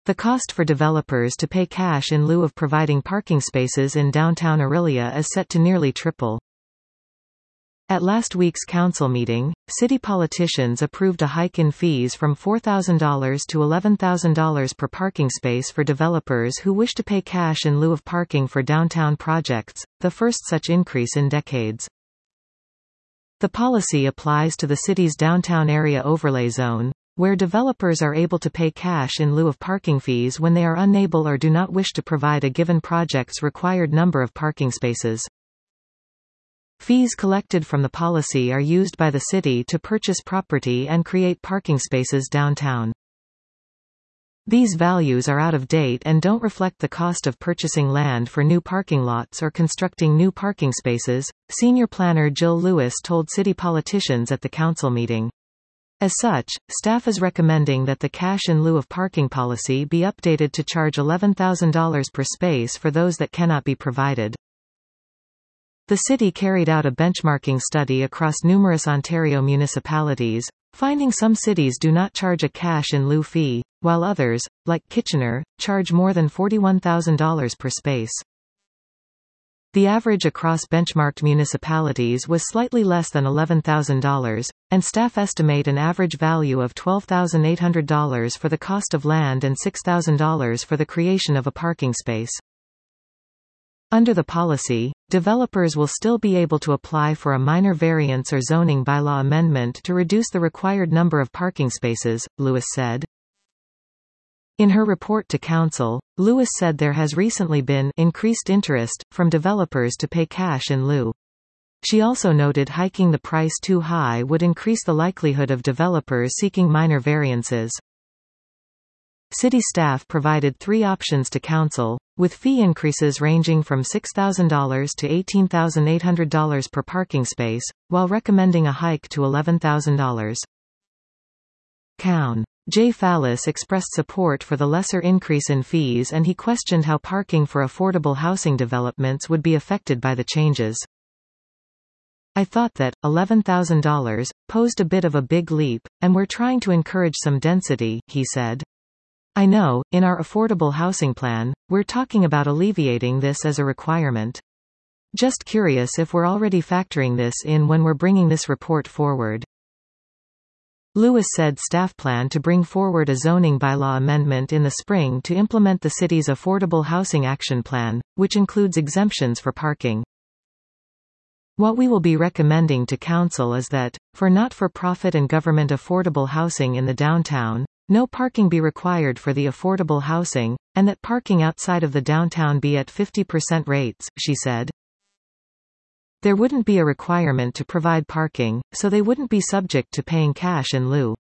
The cost for developers to pay cash in lieu of providing parking spaces in downtown Orillia is set to nearly triple. At last week's council meeting, city politicians approved a hike in fees from $4,000 to $11,000 per parking space for developers who wish to pay cash in lieu of parking for downtown projects, the first such increase in decades. The policy applies to the city's downtown area overlay zone, where developers are able to pay cash in lieu of parking fees when they are unable or do not wish to provide a given project's required number of parking spaces. Fees collected from the policy are used by the city to purchase property and create parking spaces downtown. These values are out of date and don't reflect the cost of purchasing land for new parking lots or constructing new parking spaces, senior planner Jill Lewis told city politicians at the council meeting. As such, staff is recommending that the cash in lieu of parking policy be updated to charge $11,000 per space for those that cannot be provided. The city carried out a benchmarking study across numerous Ontario municipalities, finding some cities do not charge a cash in lieu fee, while others, like Kitchener, charge more than $41,000 per space. The average across benchmarked municipalities was slightly less than $11,000, and staff estimate an average value of $12,800 for the cost of land and $6,000 for the creation of a parking space. Under the policy, developers will still be able to apply for a minor variance or zoning bylaw amendment to reduce the required number of parking spaces, Lewis said. In her report to Council, Lewis said there has recently been increased interest from developers to pay cash in lieu. She also noted hiking the price too high would increase the likelihood of developers seeking minor variances. City staff provided 3 options to Council, with fee increases ranging from $6,000 to $18,800 per parking space, while recommending a hike to $11,000. Councillor Jay Fallis expressed support for the lesser increase in fees, and he questioned how parking for affordable housing developments would be affected by the changes. I thought that $11,000 posed a bit of a big leap, and we're trying to encourage some density, he said. I know, in our affordable housing plan, we're talking about alleviating this as a requirement. Just curious if we're already factoring this in when we're bringing this report forward. Lewis said staff plan to bring forward a zoning bylaw amendment in the spring to implement the city's Affordable Housing Action Plan, which includes exemptions for parking. What we will be recommending to Council is that, for not-for-profit and government affordable housing in the downtown, no parking be required for the affordable housing, and that parking outside of the downtown be at 50% rates, she said. There wouldn't be a requirement to provide parking, so they wouldn't be subject to paying cash in lieu.